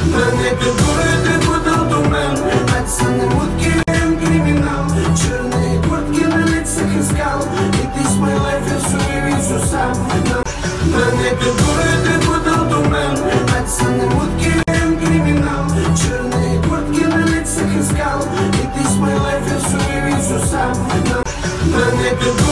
Мене підбурити будуть до мен, а це не мутки, кримінал. Чорні куртки на лицях іскал, і ти з моєї лайф, я всю візу сам. Мене підбурити будуть до мен, а це не мутки, кримінал. Чорні куртки на лицях іскал, і ти з моєї лайф, я всю візу сам. Мене підбурити